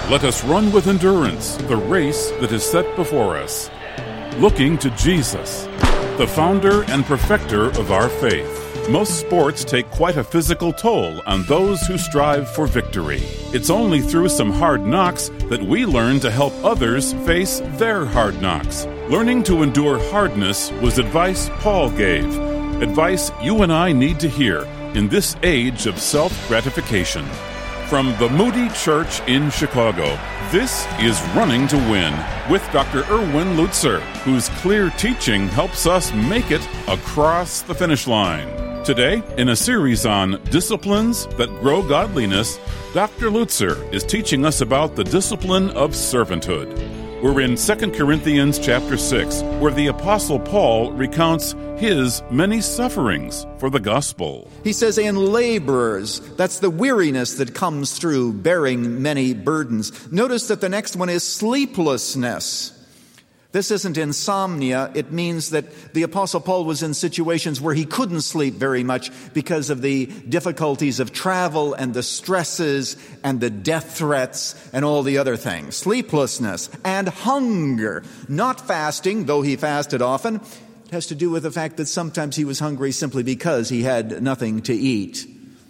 Let us run with endurance the race that is set before us, looking to Jesus, the founder and perfecter of our faith. Most sports take quite a physical toll on those who strive for victory. It's only through some hard knocks that we learn to help others face their hard knocks. Learning to endure hardness was advice Paul gave, advice you and I need to hear in this age of self-gratification. From the Moody Church in Chicago, this is Running to Win with Dr. Erwin Lutzer, whose clear teaching helps us make it across the finish line. Today, in a series on disciplines that grow godliness, Dr. Lutzer is teaching us about the discipline of servanthood. We're in 2 Corinthians chapter 6, where the Apostle Paul recounts his many sufferings for the gospel. He says, and laborers, that's the weariness that comes through bearing many burdens. Notice that the next one is sleeplessness. This isn't insomnia. It means that the Apostle Paul was in situations where he couldn't sleep very much because of the difficulties of travel and the stresses and the death threats and all the other things. Sleeplessness and hunger. Not fasting, though he fasted often. It has to do with the fact that sometimes he was hungry simply because he had nothing to eat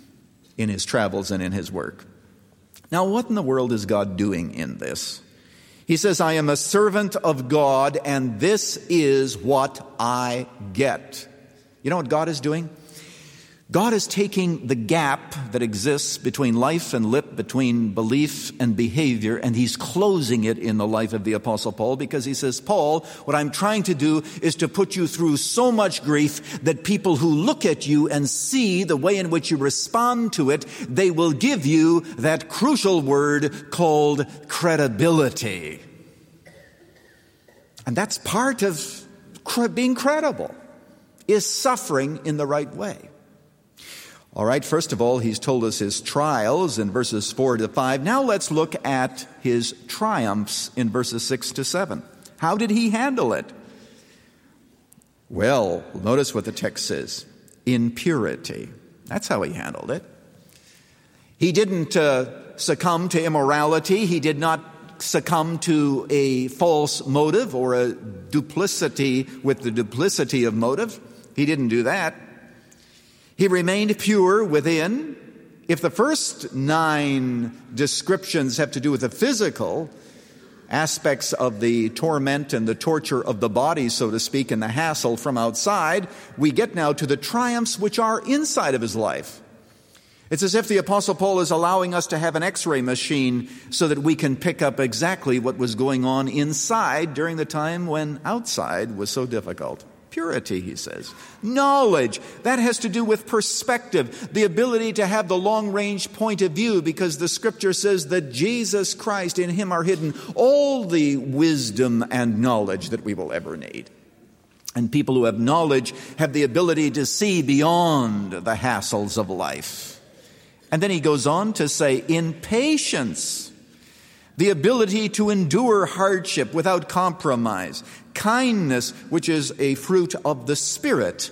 in his travels and in his work. Now, what in the world is God doing in this? He says, I am a servant of God, and this is what I get. You know what God is doing? God is taking the gap that exists between life and lip, between belief and behavior, and he's closing it in the life of the Apostle Paul, because he says, Paul, what I'm trying to do is to put you through so much grief that people who look at you and see the way in which you respond to it, they will give you that crucial word called credibility. And that's part of being credible, is suffering in the right way. All right, first of all, he's told us his trials in verses 4 to 5. Now let's look at his triumphs in verses 6 to 7. How did he handle it? Well, notice what the text says. In purity. That's how he handled it. He didn't succumb to immorality. He did not succumb to a false motive or a duplicity with the duplicity of motive. He didn't do that. He remained pure within. If the first 9 descriptions have to do with the physical aspects of the torment and the torture of the body, so to speak, and the hassle from outside, we get now to the triumphs which are inside of his life. It's as if the Apostle Paul is allowing us to have an X-ray machine so that we can pick up exactly what was going on inside during the time when outside was so difficult. Purity, he says. Knowledge, that has to do with perspective, the ability to have the long-range point of view, because the Scripture says that Jesus Christ, in him are hidden all the wisdom and knowledge that we will ever need. And people who have knowledge have the ability to see beyond the hassles of life. And then he goes on to say, in patience, the ability to endure hardship without compromise. Kindness, which is a fruit of the Spirit.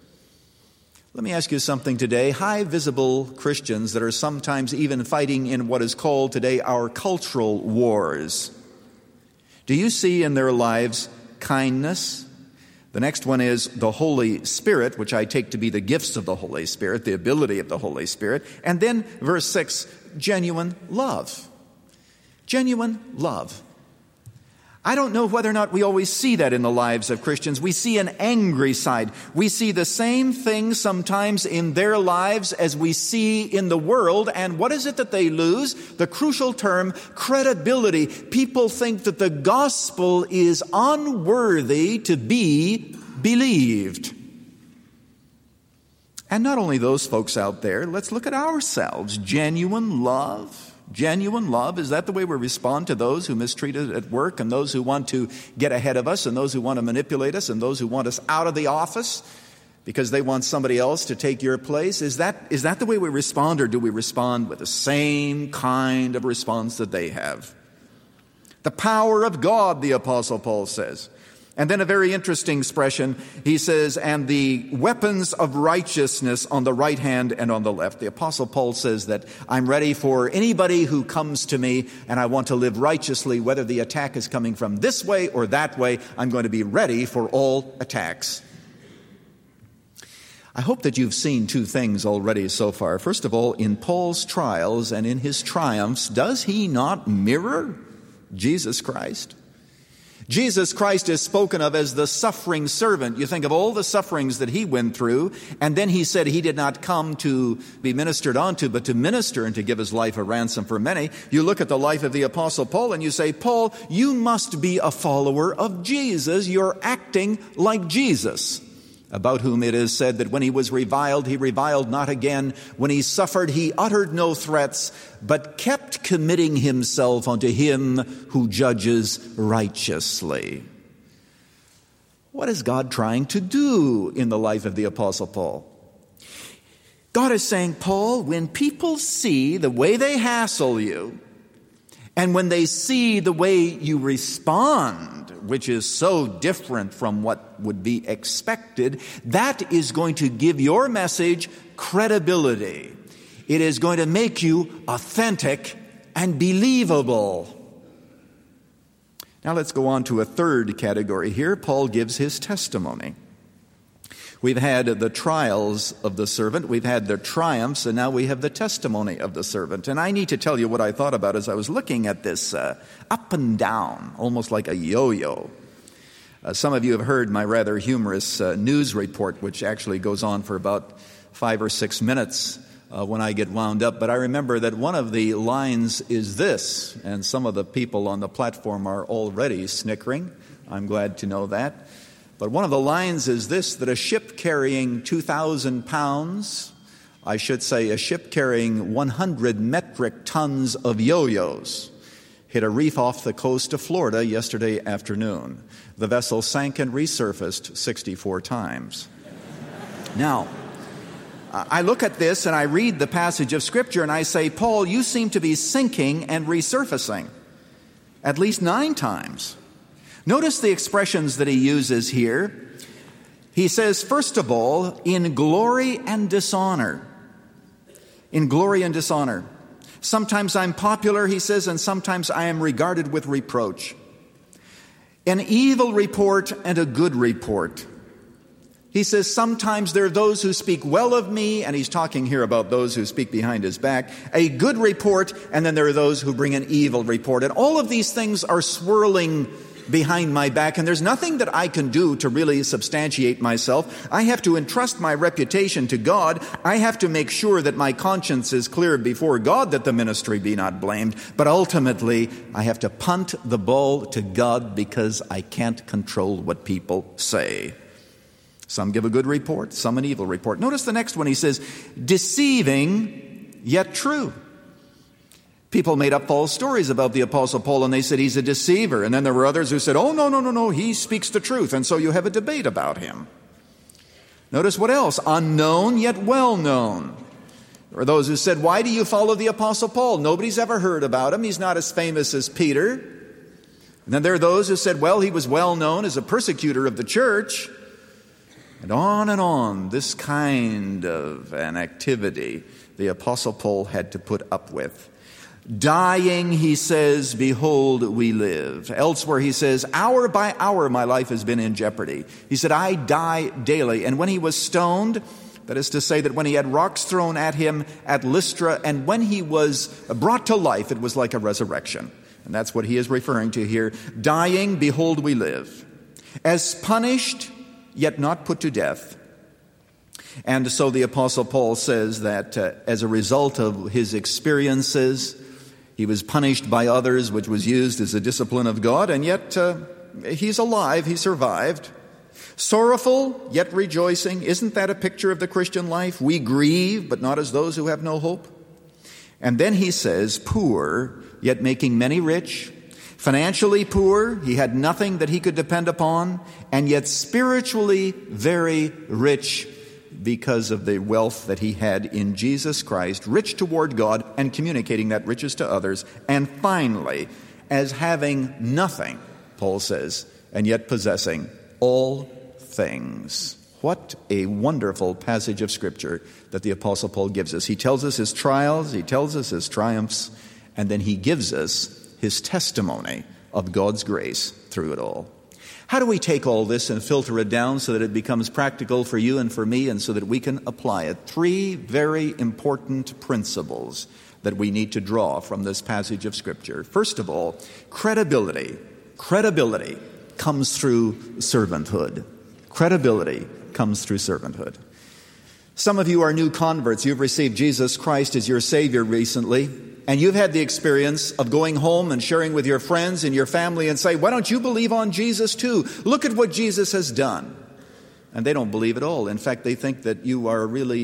Let me ask you something today. High visible Christians that are sometimes even fighting in what is called today our cultural wars. Do you see in their lives kindness? The next one is the Holy Spirit, which I take to be the gifts of the Holy Spirit, the ability of the Holy Spirit. And then verse 6, genuine love. Genuine love. I don't know whether or not we always see that in the lives of Christians. We see an angry side. We see the same thing sometimes in their lives as we see in the world. And what is it that they lose? The crucial term, credibility. People think that the gospel is unworthy to be believed. And not only those folks out there, let's look at ourselves. Genuine love. Genuine love, is that the way we respond to those who mistreat us at work and those who want to get ahead of us and those who want to manipulate us and those who want us out of the office because they want somebody else to take your place? Is that the way we respond, or do we respond with the same kind of response that they have? The power of God, the Apostle Paul says. And then a very interesting expression, he says, and the weapons of righteousness on the right hand and on the left. The Apostle Paul says that I'm ready for anybody who comes to me, and I want to live righteously, whether the attack is coming from this way or that way. I'm going to be ready for all attacks. I hope that you've seen two things already so far. First of all, in Paul's trials and in his triumphs, does he not mirror Jesus Christ? Jesus Christ is spoken of as the suffering servant. You think of all the sufferings that he went through, and then he said he did not come to be ministered unto, but to minister and to give his life a ransom for many. You look at the life of the Apostle Paul and you say, Paul, you must be a follower of Jesus. You're acting like Jesus, about whom it is said that when he was reviled, he reviled not again. When he suffered, he uttered no threats, but kept committing himself unto him who judges righteously. What is God trying to do in the life of the Apostle Paul? God is saying, Paul, when people see the way they hassle you, and when they see the way you respond, which is so different from what would be expected, that is going to give your message credibility. It is going to make you authentic and believable. Now let's go on to a third category here. Paul gives his testimony. We've had the trials of the servant, we've had the triumphs, and now we have the testimony of the servant. And I need to tell you what I thought about as I was looking at this up and down, almost like a yo-yo. Some of you have heard my rather humorous news report, which actually goes on for about 5 or 6 minutes when I get wound up. But I remember that one of the lines is this, and some of the people on the platform are already snickering. I'm glad to know that. But one of the lines is this, that a ship carrying 2,000 pounds, I should say a ship carrying 100 metric tons of yo-yos, hit a reef off the coast of Florida yesterday afternoon. The vessel sank and resurfaced 64 times. Now, I look at this and I read the passage of Scripture and I say, Paul, you seem to be sinking and resurfacing at least 9 times. Notice the expressions that he uses here. He says, first of all, in glory and dishonor. In glory and dishonor. Sometimes I'm popular, he says, and sometimes I am regarded with reproach. An evil report and a good report. He says, sometimes there are those who speak well of me, and he's talking here about those who speak behind his back. A good report, and then there are those who bring an evil report. And all of these things are swirling behind my back, and there's nothing that I can do to really substantiate myself. I have to entrust my reputation to God. I have to make sure that my conscience is clear before God, that the ministry be not blamed. But ultimately, I have to punt the ball to God because I can't control what people say. Some give a good report, some an evil report. Notice the next one. He says, deceiving yet true. People made up false stories about the Apostle Paul, and they said he's a deceiver. And then there were others who said, oh, no, he speaks the truth. And so you have a debate about him. Notice what else? Unknown yet well known. There are those who said, why do you follow the Apostle Paul? Nobody's ever heard about him. He's not as famous as Peter. And then there are those who said, well, he was well known as a persecutor of the church. And on, this kind of an activity the Apostle Paul had to put up with. Dying, he says, behold, we live. Elsewhere he says, hour by hour my life has been in jeopardy. He said, I die daily. And when he was stoned, that is to say that when he had rocks thrown at him at Lystra, and when he was brought to life, it was like a resurrection. And that's what he is referring to here. Dying, behold, we live. As punished, yet not put to death. And so the Apostle Paul says that as a result of his experiences, he was punished by others, which was used as a discipline of God, and yet he's alive, he survived. Sorrowful, yet rejoicing. Isn't that a picture of the Christian life? We grieve, but not as those who have no hope. And then he says, poor, yet making many rich. Financially poor, he had nothing that he could depend upon, and yet spiritually very rich because of the wealth that he had in Jesus Christ, rich toward God and communicating that riches to others. And finally, as having nothing, Paul says, and yet possessing all things. What a wonderful passage of Scripture that the Apostle Paul gives us. He tells us his trials, he tells us his triumphs, and then he gives us his testimony of God's grace through it all. How do we take all this and filter it down so that it becomes practical for you and for me and so that we can apply it? 3 very important principles that we need to draw from this passage of Scripture. First of all, credibility. Credibility comes through servanthood. Credibility comes through servanthood. Some of you are new converts. You've received Jesus Christ as your Savior recently, and you've had the experience of going home and sharing with your friends and your family and say, why don't you believe on Jesus too? Look at what Jesus has done. And they don't believe at all. In fact, they think that you are really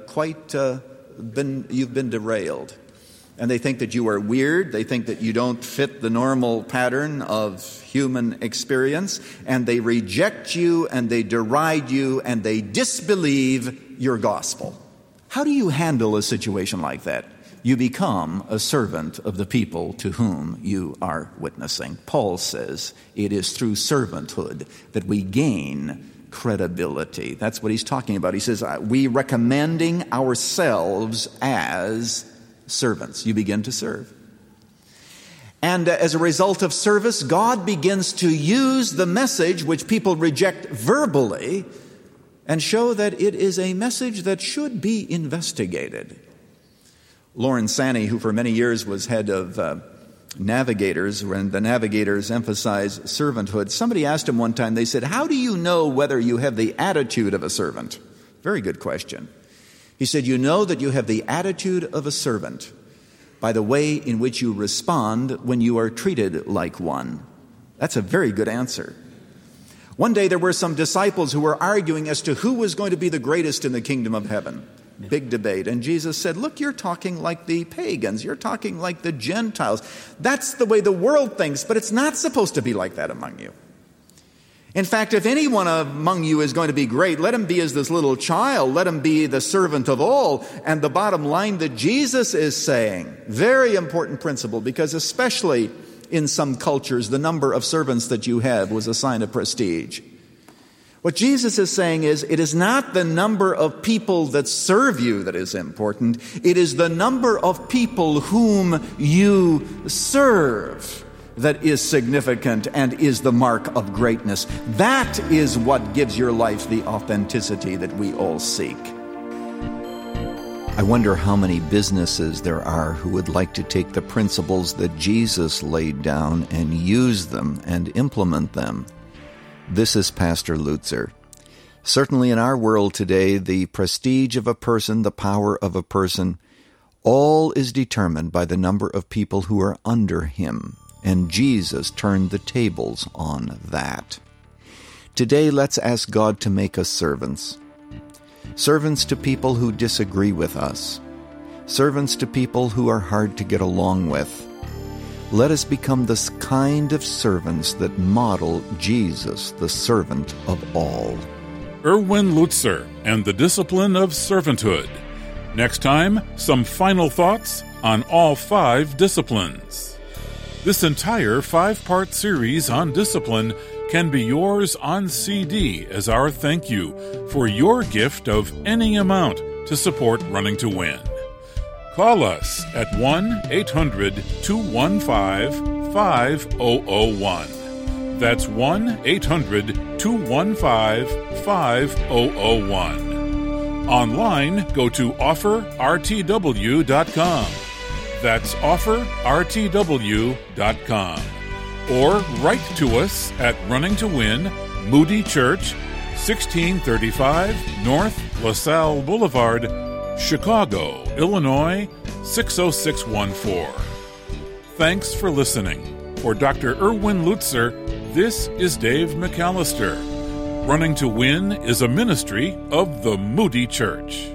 you've been derailed. And they think that you are weird. They think that you don't fit the normal pattern of human experience. And they reject you, and they deride you, and they disbelieve your gospel. How do you handle a situation like that? You become a servant of the people to whom you are witnessing. Paul says it is through servanthood that we gain credibility. That's what he's talking about. He says, we recommending ourselves as servants. You begin to serve. And as a result of service, God begins to use the message which people reject verbally and show that it is a message that should be investigated. Lauren Sanney, who for many years was head of Navigators, when the Navigators emphasized servanthood, somebody asked him one time, they said, how do you know whether you have the attitude of a servant? Very good question. He said, you know that you have the attitude of a servant by the way in which you respond when you are treated like one. That's a very good answer. One day there were some disciples who were arguing as to who was going to be the greatest in the kingdom of heaven. Big debate. And Jesus said, look, you're talking like the pagans. You're talking like the Gentiles. That's the way the world thinks, but it's not supposed to be like that among you. In fact, if anyone among you is going to be great, let him be as this little child. Let him be the servant of all. And the bottom line that Jesus is saying, very important principle, because especially in some cultures, the number of servants that you have was a sign of prestige. What Jesus is saying is, it is not the number of people that serve you that is important. It is the number of people whom you serve that is significant and is the mark of greatness. That is what gives your life the authenticity that we all seek. I wonder how many businesses there are who would like to take the principles that Jesus laid down and use them and implement them. This is Pastor Lutzer. Certainly in our world today, the prestige of a person, the power of a person, all is determined by the number of people who are under him. And Jesus turned the tables on that. Today, let's ask God to make us servants. Servants to people who disagree with us. Servants to people who are hard to get along with. Let us become the kind of servants that model Jesus, the servant of all. Erwin Lutzer and the Discipline of Servanthood. Next time, some final thoughts on all 5 disciplines. This entire 5-part series on discipline can be yours on CD as our thank you for your gift of any amount to support Running to Win. Call us at 1-800-215-5001. That's 1-800-215-5001. Online, go to offerrtw.com. That's offerrtw.com. Or write to us at Running to Win, Moody Church, 1635 North LaSalle Boulevard, Chicago, Illinois, 60614. Thanks for listening. For Dr. Erwin Lutzer, this is Dave McAllister. Running to Win is a ministry of the Moody Church.